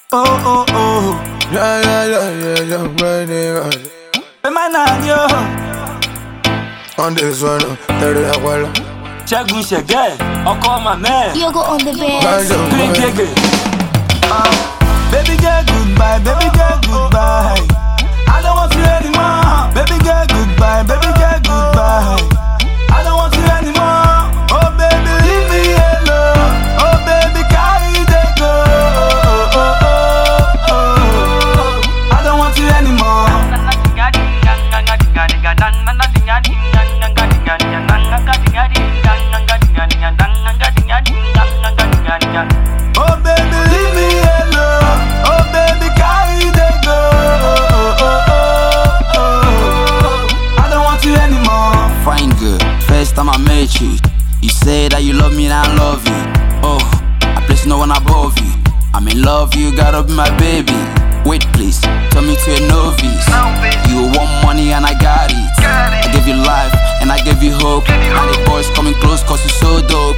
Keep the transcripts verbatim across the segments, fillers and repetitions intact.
Oh, oh, oh. Yeah, yeah, yeah, yeah, yeah, yeah, yeah. Hey, man, I'm yo. On this one, third of that wall. Shagun Shege, I'll call my man. Yogo on the bed. Green Gege. Uh, baby girl, goodbye, baby girl, goodbye. I don't want you anymore. Baby girl, goodbye, baby girl, goodbye. I don't want you anymore. Oh, baby, leave me alone. Oh, baby, carry the go. Oh, oh, oh, oh. I don't want you anymore. Oh, baby, leave me alone. Oh, baby, carry the go. Oh, oh, oh, oh. I don't want you anymore. Fine girl, first time I met you, you say that you love me and I love you. Oh, I place no one above you. I'm in love, you gotta be my baby. Wait please, turn me to a novice. You want money and I got it. I give you life and I give you hope. And the boys coming close cause you so dope.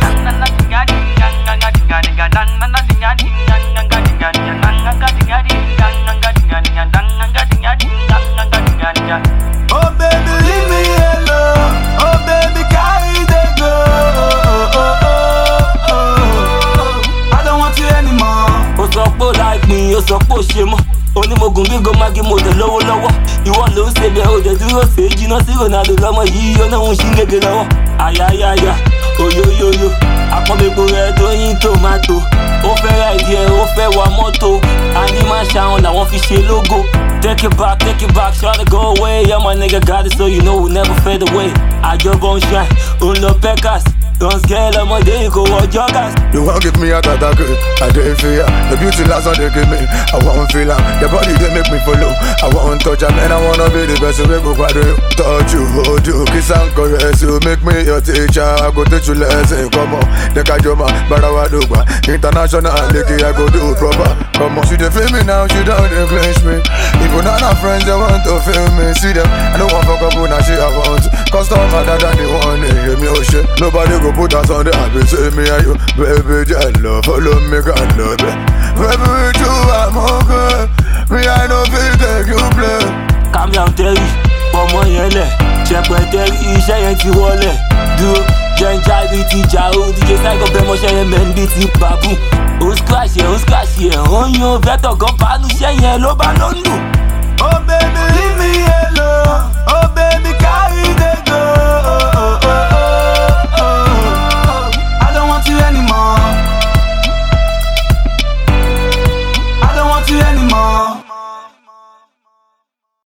Oh, baby, leave me alone. Oh, baby, carry the go. Oh, oh, oh, oh. I don't want you anymore. O sọ pé o like me, o sọ pé o ṣe mọ́. Onímọ̀gùn bí gomagi mo dẹ̀ lówó lọ́wọ́. Ìwọ ló ń ṣe bẹ́ẹ̀ o dẹ̀ dúró ṣe é jiná sí Ronaldo lọ́mọ yìí ó náà ń ṣí gègé lọ́wọ́. Àyàyàyà, oyoyoyo, àpọ̀nbẹ̀gbọ̀ rẹ̀ tó yín tòmátò. Ó fẹ́ ra ìdí ẹ̀, ó fẹ́ wa mọ́tò. Àní máa ṣàwọn làwọn fi ṣe lógo. Take it back, take it back, try to go away. Yeah, my nigga got it so you know we'll never fade away. I just won't shine, un lo pecas. Don't scare them, my day go or joggers. You won't give me a attack, I didn't fear. The beauty last one they give me, I won't feel am. The body they make me follow, I won't touch am. And I wanna be the best way go quadro. Touch you, hold you, kiss and caress you. Make me your teacher, I go teach you lesson. Come on, the kajoma, barawaduba. International, Licky, I go do proper. Come on, she dey feel me now, she don't dey clench me. Even all her friends, they want to feel me. See them, I don't want fuck up when I she I want. Customer that than the one, they hear me oh shit. Nobody go put us on the happy, say me and you. Baby, just love, follow me, God love it. Baby, with you, I'm okay. Me, I know feel take you play. Calm down, Terry. Ọmọ yẹn lẹ̀, ṣẹ̀pẹ̀ Terry, iṣẹ́ yẹn ti wọlé. Dúró, jẹ́ ń já bí ti jà ó. D J Psycho bẹ́ẹ̀ mọ́ṣẹ́ yẹn mẹ́rin bí ti bàbú. Ó scratch yẹn, ó scratch yẹn. Ó ń yan vector gan pàánù, iṣẹ́ yẹn ló bá ló ń lù. Oh, baby, leave me alone. Oh, baby.